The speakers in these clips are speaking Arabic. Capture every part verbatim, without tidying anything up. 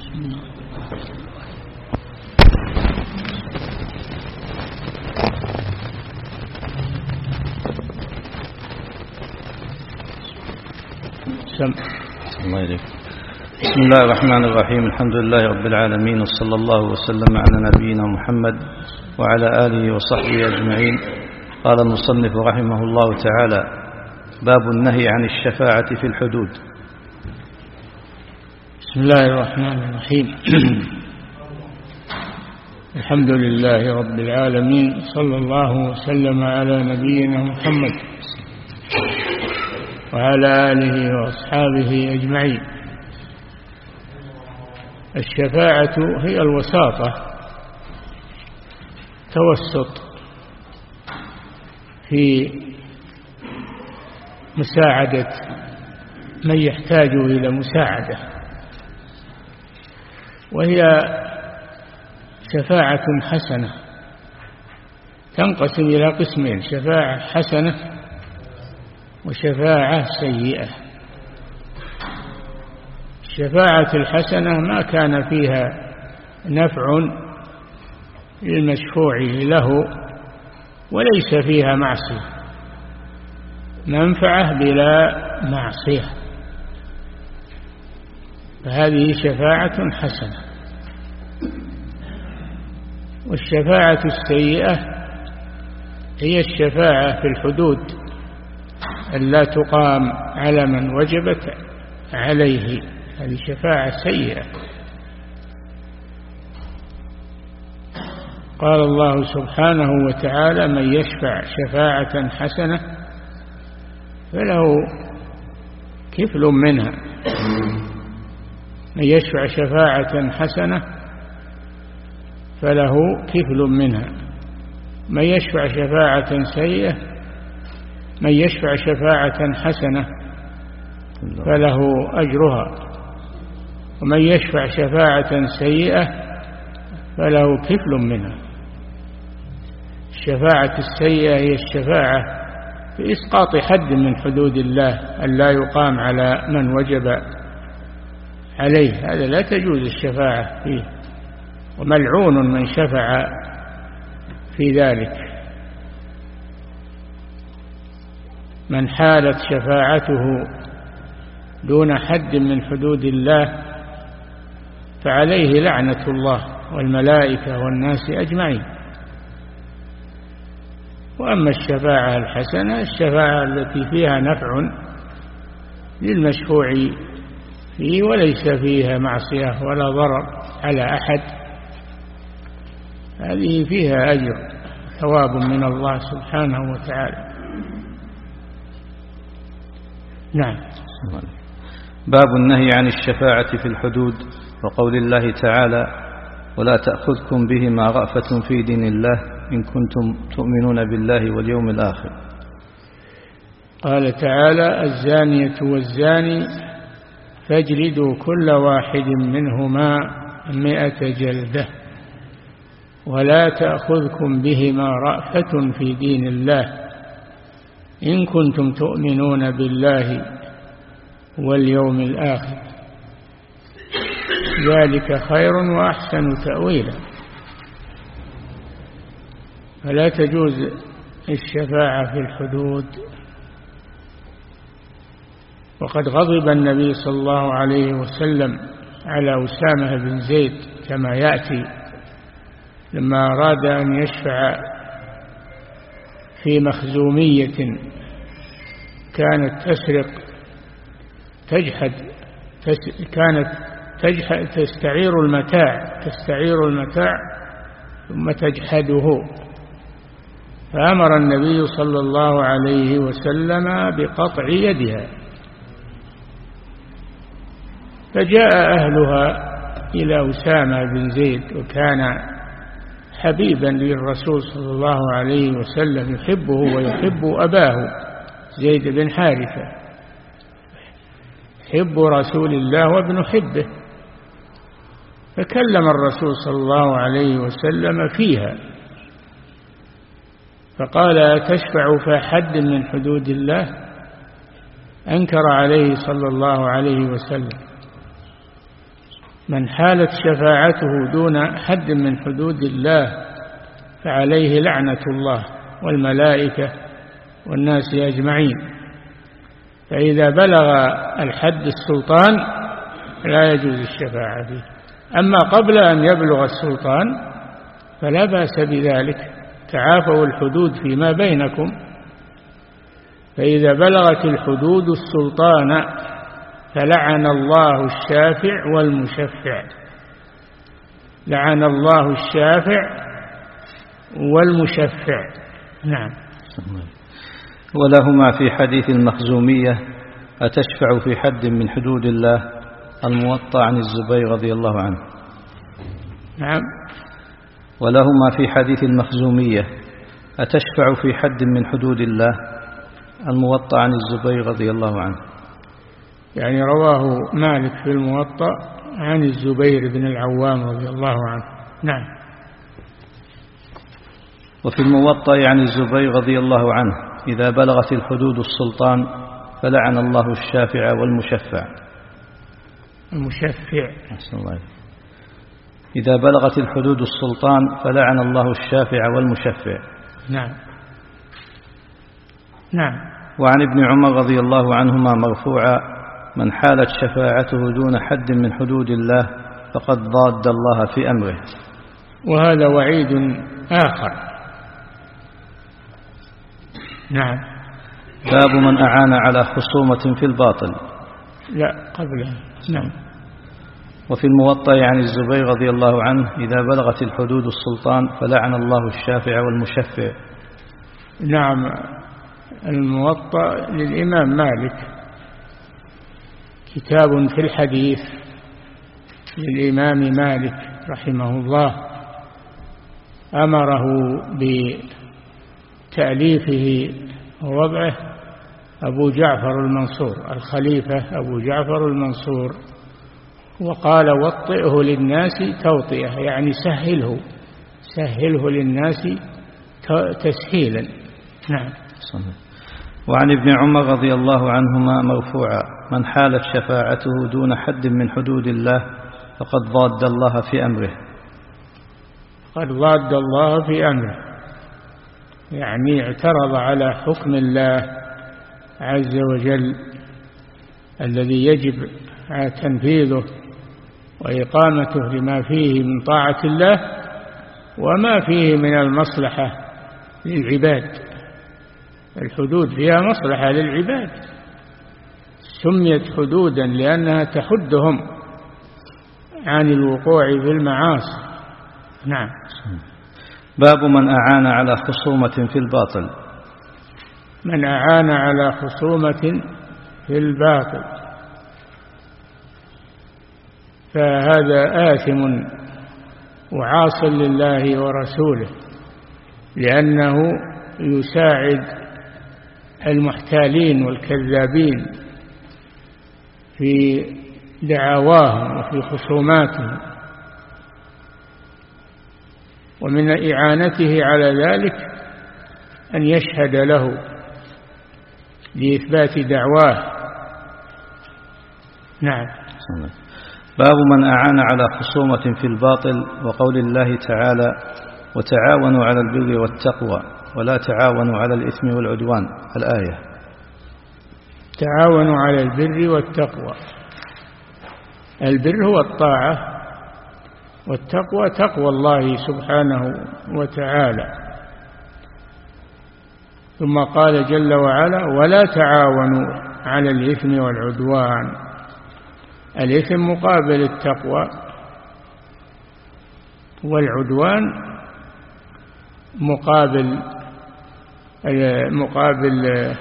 الله يليك. بسم الله الرحمن الرحيم. الحمد لله رب العالمين، وصلى الله وسلم على نبينا محمد وعلى آله وصحبه أجمعين. قال المصنف رحمه الله تعالى: باب النهي عن الشفاعة في الحدود. بسم الله الرحمن الرحيم. الحمد لله رب العالمين، صلى الله وسلم على نبينا محمد وعلى آله وأصحابه أجمعين. الشفاعة هي الوساطة، توسط في مساعدة من يحتاج إلى مساعدة، وهي شفاعة حسنة تنقسم إلى قسمين: شفاعة حسنة وشفاعة سيئة. الشفاعة الحسنة ما كان فيها نفع للمشفوع له وليس فيها معصية، منفعة بلا معصية، فهذه شفاعة حسنة. والشفاعة السيئة هي الشفاعة في الحدود ألا تقام على من وجبت عليه، هذه شفاعة سيئة. قال الله سبحانه وتعالى: من يشفع شفاعة حسنة فله كفل منها. من يشفع شفاعة حسنة فله كفل منها. من يشفع شفاعة سيئة من يشفع شفاعة حسنة فله أجرها، ومن يشفع شفاعة سيئة فله كفل منها. الشفاعة السيئة هي الشفاعة في إسقاط حد من حدود الله ألا يقام على من وجب عليه، هذا لا تجوز الشفاعة فيه، وملعون من شفع في ذلك. من حالت شفاعته دون حد من حدود الله فعليه لعنة الله والملائكة والناس أجمعين. وأما الشفاعة الحسنة، الشفاعة التي فيها نفع للمشفوع فيه وليس فيها معصية ولا ضرر على أحد، هذه فيها أجر ثواب من الله سبحانه وتعالى. نعم. باب النهي عن الشفاعة في الحدود، وقول الله تعالى: ولا تأخذكم بهما رأفة في دين الله إن كنتم تؤمنون بالله واليوم الآخر. قال تعالى: الزانية والزاني فاجلدوا كل واحد منهما مئة جلدة ولا تأخذكم بهما رأفة في دين الله إن كنتم تؤمنون بالله واليوم الآخر، ذلك خير وأحسن تأويلا. فلا تجوز الشفاعة في الحدود. وقد غضب النبي صلى الله عليه وسلم على أسامة بن زيد كما يأتي، لما أراد أن يشفع في مخزومية كانت تسرق تجحد كانت تجحد تستعير المتاع تستعير المتاع ثم تجحده، فأمر النبي صلى الله عليه وسلم بقطع يدها. فجاء أهلها إلى أسامة بن زيد، وكان حبيبا للرسول صلى الله عليه وسلم، يحبه ويحب أباه زيد بن حارثة، حب رسول الله وابن حبه. فكلم الرسول صلى الله عليه وسلم فيها فقال: تشفع في حد من حدود الله؟ أنكر عليه صلى الله عليه وسلم. من حالت شفاعته دون حد من حدود الله فعليه لعنة الله والملائكة والناس أجمعين. فإذا بلغ الحد السلطان لا يجوز الشفاعة فيه. أما قبل أن يبلغ السلطان فلا بأس بذلك، تعافوا الحدود فيما بينكم. فإذا بلغت الحدود السلطان فلعن الله الشافع والمشفع، لعن الله الشافع والمشفع. نعم. ولهما في حديث المخزومية: أتشفع في حد من حدود الله؟ الموطأ عن الزبير رضي الله عنه. نعم. ولهما في حديث المخزومية: أتشفع في حد من حدود الله؟ الموطأ عن الزبير رضي الله عنه. يعني رواه مالك في الموطأ عن الزبير بن العوام رضي الله عنه. نعم. وفي الموطأ عن الزبير رضي الله عنه: إذا بلغت الحدود السلطان فلعن الله الشافع والمشفع. المشفع. الله. إذا بلغت الحدود السلطان فلعن الله الشافع والمشفع. نعم. نعم. وعن ابن عمر رضي الله عنهما مرفوعا: من حالت شفاعته دون حد من حدود الله فقد ضاد الله في أمره. وهذا وعيد آخر. نعم. باب من أعان على خصومة في الباطل. لا قبلها. نعم. وفي الموطأ عن الزبير رضي الله عنه: إذا بلغت الحدود السلطان فلعن الله الشافع والمشفع. نعم. الموطأ للإمام مالك كتاب في الحديث للإمام مالك رحمه الله، أمره بتأليفه ووضعه أبو جعفر المنصور، الخليفة أبو جعفر المنصور، وقال: وطئه للناس توطئة، يعني سهله سهله للناس تسهيلا. نعم. وعن ابن عمر رضي الله عنهما مرفوعا: من حالت شفاعته دون حد من حدود الله فقد ضاد الله في أمره. قد ضاد الله في أمره، يعني اعترض على حكم الله عز وجل الذي يجب تنفيذه وإقامته لما فيه من طاعة الله وما فيه من المصلحة للعباد. الحدود فيها مصلحة للعباد، سميت حدودا لأنها تحدهم عن الوقوع في المعاصي. نعم. باب من أعان على خصومة في الباطل. من أعان على خصومة في الباطل فهذا آثم وعاص لله ورسوله، لأنه يساعد المحتالين والكذابين في دعواهم وفي خصوماتهم. ومن إعانته على ذلك أن يشهد له لإثبات دعواه. نعم. باب من أعان على خصومة في الباطل، وقول الله تعالى: وتعاونوا على البر والتقوى ولا تعاونوا على الإثم والعدوان، الآية. تعاونوا على البر والتقوى. البر هو الطاعة، والتقوى تقوى الله سبحانه وتعالى. ثم قال جل وعلا: ولا تعاونوا على الإثم والعدوان. الإثم مقابل التقوى، والعدوان مقابل مقابل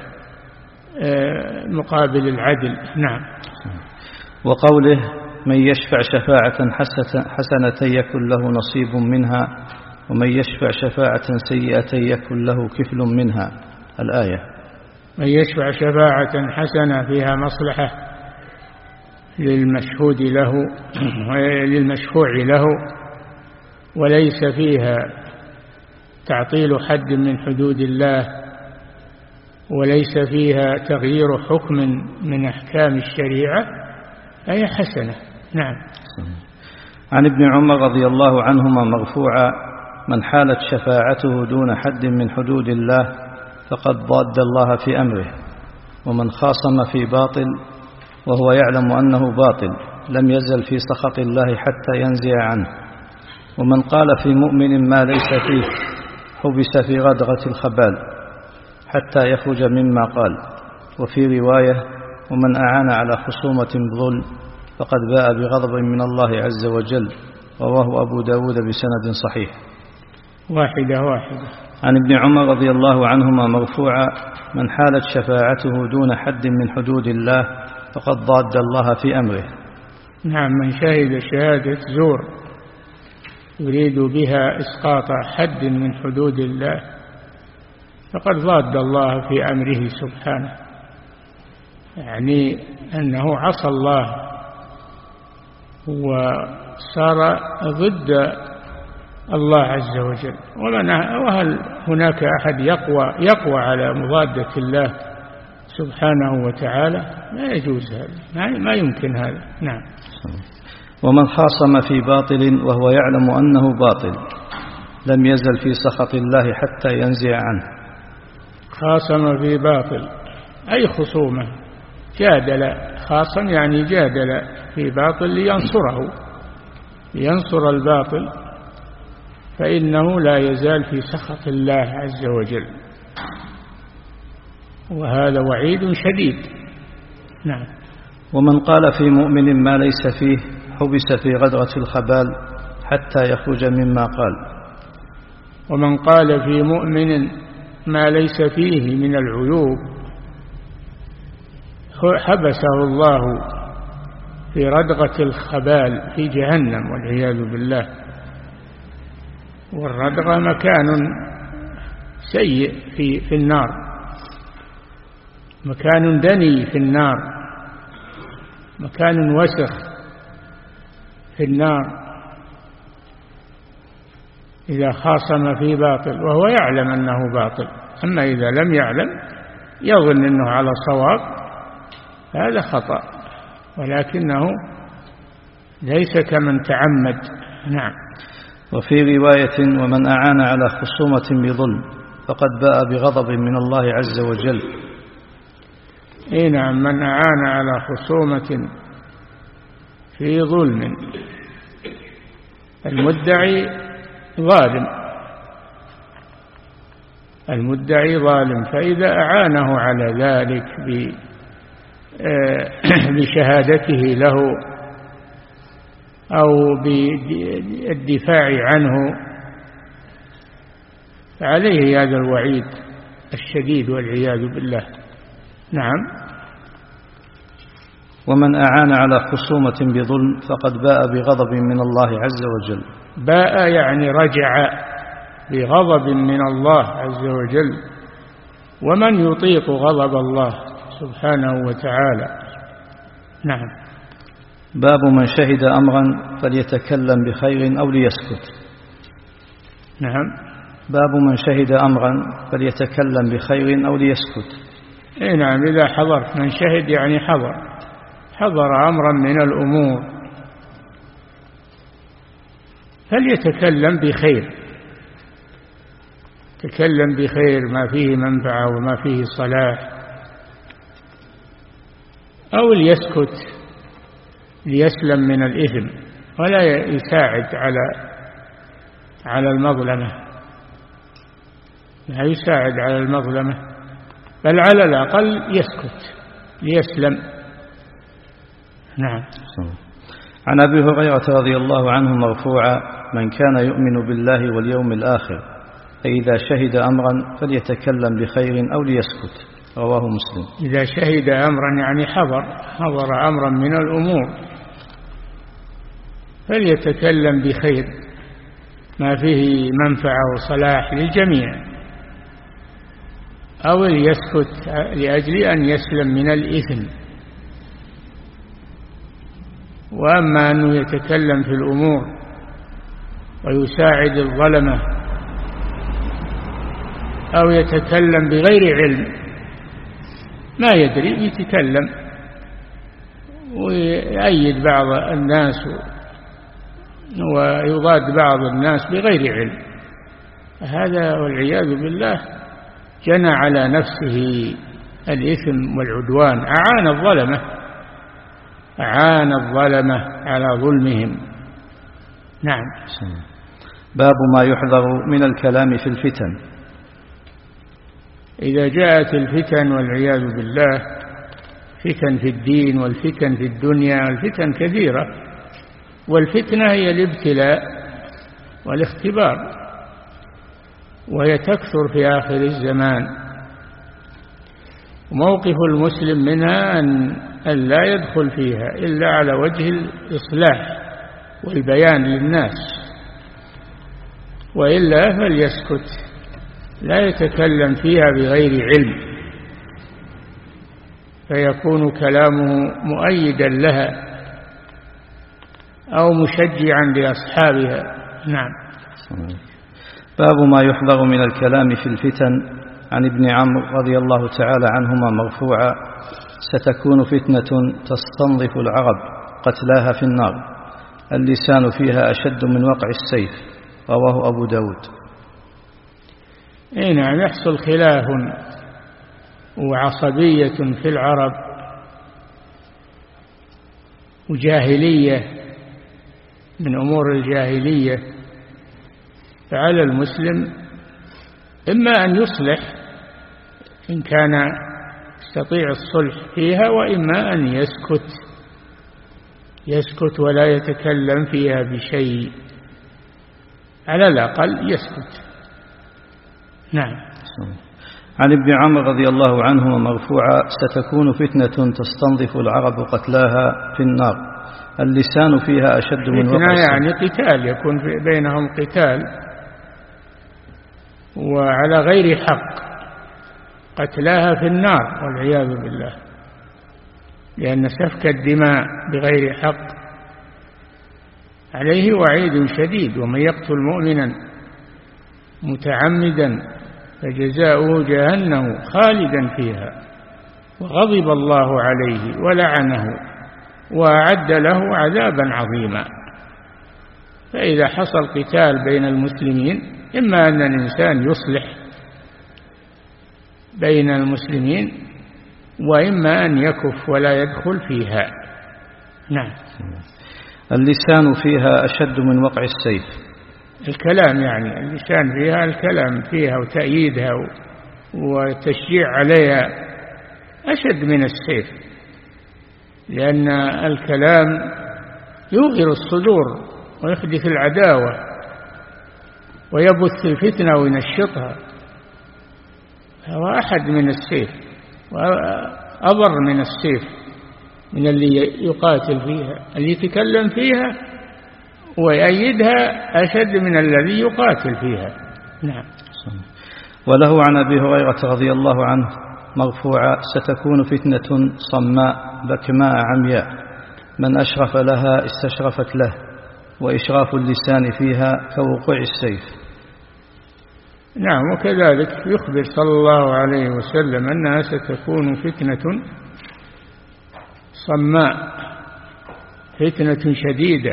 مقابل العدل. نعم. وقوله: من يشفع شفاعة حسنة يكن له نصيب منها ومن يشفع شفاعة سيئة يكن له كفل منها، الآية. من يشفع شفاعة حسنة فيها مصلحة للمشهود له للمشفوع له وليس فيها تعطيل حد من حدود الله، وليس فيها تغيير حكم من أحكام الشريعة، أي حسنة. نعم. عن ابن عمر رضي الله عنهما مرفوعا: من حالت شفاعته دون حد من حدود الله فقد ضاد الله في أمره، ومن خاصم في باطل وهو يعلم أنه باطل لم يزل في سخط الله حتى ينزع عنه، ومن قال في مؤمن ما ليس فيه حبس في غدغة الخبال حتى يخرج مما قال. وفي رواية: ومن أعان على خصومة بظلم فقد باء بغضب من الله عز وجل. رواه أبو داود بسند صحيح. واحدة واحدة. عن ابن عمر رضي الله عنهما مرفوعا: من حالت شفاعته دون حد من حدود الله فقد ضاد الله في أمره. نعم، من شهد شهادة زور يريد بها إسقاط حد من حدود الله فقد ضاد الله في أمره سبحانه، يعني أنه عصى الله وصار ضد الله عز وجل. وهل هناك أحد يقوى, يقوى على مضادة الله سبحانه وتعالى؟ لا يجوز هذا، ما يمكن هذا. نعم. ومن خاصم في باطل وهو يعلم أنه باطل لم يزل في سخط الله حتى ينزع عنه. خاصم في باطل أي خصومة، جادل، خاصم يعني جادل في باطل لينصره، لينصر الباطل، فإنه لا يزال في سخط الله عز وجل، وهذا وعيد شديد. نعم. ومن قال في مؤمن ما ليس فيه حبس في غدرة الخبال حتى يخرج مما قال. ومن قال في مؤمن ما ليس فيه من العيوب حبسه الله في ردغة الخبال في جهنم والعياذ بالله. والردغة مكان سيء في في النار، مكان دني في النار، مكان وسخ في النار إذا خاصم في باطل وهو يعلم أنه باطل. أما إذا لم يعلم يظن أنه على صواب هذا خطأ، ولكنه ليس كمن تعمد. نعم. وفي رواية: ومن أعان على خصومة بظلم فقد باء بغضب من الله عز وجل. إيه نعم، من أعان على خصومة في ظلم، المدعي ظالم، المدعي ظالم، فإذا أعانه على ذلك بشهادته له أو بالدفاع عنه فعليه هذا الوعيد الشديد والعياذ بالله. نعم. ومن أعان على خصومة بظلم فقد باء بغضب من الله عز وجل. باء يعني رجع بغضب من الله عز وجل، ومن يطيق غضب الله سبحانه وتعالى. نعم. باب من شهد أمرا فليتكلم بخير أو ليسكت. نعم. باب من شهد أمرا فليتكلم بخير أو ليسكت. إيه نعم، إذا حضرت، من شهد يعني حضر، حضر أمرا من الأمور فليتكلم بخير، تكلم بخير ما فيه منفعة وما فيه صلاح، أو ليسكت ليسلم من الإثم ولا يساعد على على المظلمة، لا يساعد على المظلمة، بل على الأقل يسكت ليسلم. نعم. عن أبي هريرة رضي الله عنه مرفوعا: من كان يؤمن بالله واليوم الآخر فإذا شهد أمرا فليتكلم بخير أو ليسكت. رواه مسلم. إذا شهد أمرا يعني حضر حضر أمرا من الأمور فليتكلم بخير ما فيه منفعة وصلاح للجميع، أو ليسكت لأجل أن يسلم من الإثم. وأما أنه يتكلم في الأمور ويساعد الظلمة أو يتكلم بغير علم، ما يدري، يتكلم ويأيد بعض الناس ويضاد بعض الناس بغير علم، هذا والعياذ بالله جنى على نفسه الإثم والعدوان، أعان الظلمة أعان الظلمة على ظلمهم. نعم. باب ما يحذر من الكلام في الفتن. إذا جاءت الفتن والعياذ بالله، فتن في الدين والفتن في الدنيا، الفتن كثيرة، والفتنة هي الابتلاء والاختبار، وهي تكثر في آخر الزمان. موقف المسلم منها أن لا يدخل فيها إلا على وجه الإصلاح والبيان للناس، وإلا فليسكت، لا يتكلم فيها بغير علم، فيكون كلامه مؤيدا لها أو مشجعا لأصحابها. نعم. باب ما يحذر من الكلام في الفتن. عن ابن عمرو رضي الله تعالى عنهما مرفوعا: ستكون فتنة تستنظف العرب قتلاها في النار، اللسان فيها أشد من وقع السيف. رواه أبو داود. إيه نعم، يحصل خلاف وعصبية في العرب وجاهلية من أمور الجاهلية، فعلى المسلم إما أن يصلح إن كان يستطيع الصلح فيها، وإما أن يسكت يسكت ولا يتكلم فيها بشيء، على الأقل يسكت. نعم. عن ابن عمرو رضي الله عنهما مرفوعا: ستكون فتنة تستنظف العرب قتلاها في النار، اللسان فيها أشد من وقع السيف. يعني قتال، يكون بينهم قتال وعلى غير حق، قتلاها في النار والعياذ بالله، لأن سفك الدماء بغير حق عليه وعيد شديد، ومن يقتل مؤمنا متعمدا فجزاؤه جهنم خالدا فيها وغضب الله عليه ولعنه وأعد له عذابا عظيما. فإذا حصل قتال بين المسلمين، إما أن الإنسان يصلح بين المسلمين، وإما أن يكف ولا يدخل فيها. نعم. اللسان فيها أشد من وقع السيف. الكلام يعني اللسان فيها، الكلام فيها وتأييدها وتشجيع عليها أشد من السيف، لأن الكلام يوغر الصدور ويحدث العداوة ويبث الفتنة وينشطها، هو أحد من السيف وأضر من السيف، من اللي يقاتل فيها، اللي يتكلم فيها ويأيدها أشد من الذي يقاتل فيها. نعم. وله عن أبي هريرة رضي الله عنه مرفوعا: ستكون فتنة صماء بكماء عمياء، من أشرف لها استشرفت له، وإشراف اللسان فيها كوقوع السيف. نعم. وكذلك يخبر صلى الله عليه وسلم أنها ستكون فتنة صماء، فتنة شديدة،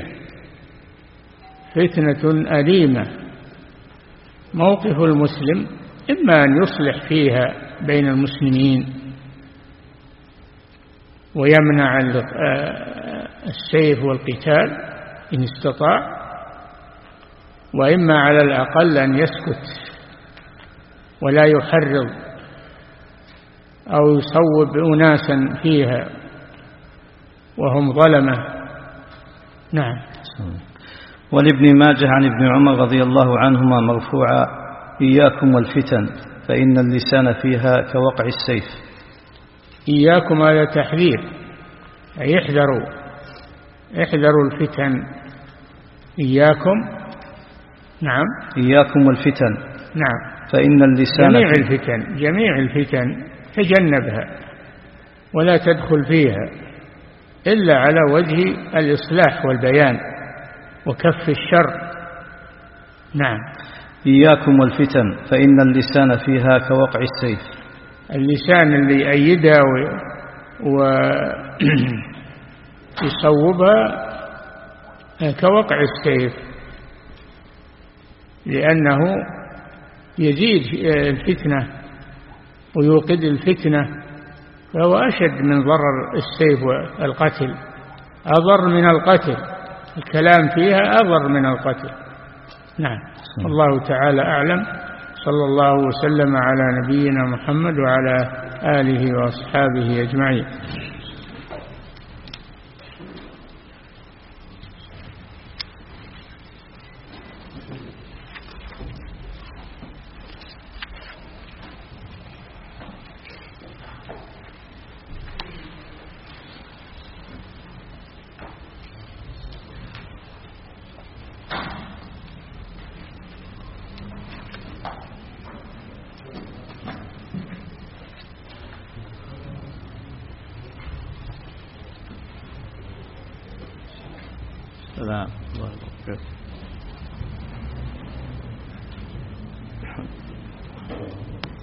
فتنة أليمة. موقف المسلم إما أن يصلح فيها بين المسلمين ويمنع السيف والقتال إن استطاع، وإما على الأقل أن يسكت ولا يحرض أو يصوب أناسا فيها وهم ظلمة. نعم. ولابن ماجه عن ابن عمر رضي الله عنهما مرفوعا: إياكم والفتن فإن اللسان فيها كوقع السيف. إياكم هذا تحذير، أي احذروا احذروا الفتن. إياكم. نعم. إياكم والفتن. نعم. فإن اللسان جميع الفتن جميع الفتن تجنبها ولا تدخل فيها إلا على وجه الإصلاح والبيان وكف الشر. نعم. إياكم والفتن فإن اللسان فيها كوقع السيف. اللسان اللي يأيدها ويصوبها كوقع السيف، لأنه يزيد الفتنة ويوقد الفتنة، فهو أشد من ضرر السيف والقتل، أضر من القتل، الكلام فيها أضر من القتل. نعم. الله تعالى أعلم. صلى الله وسلم على نبينا محمد وعلى آله وأصحابه أجمعين. سلام الله عليك.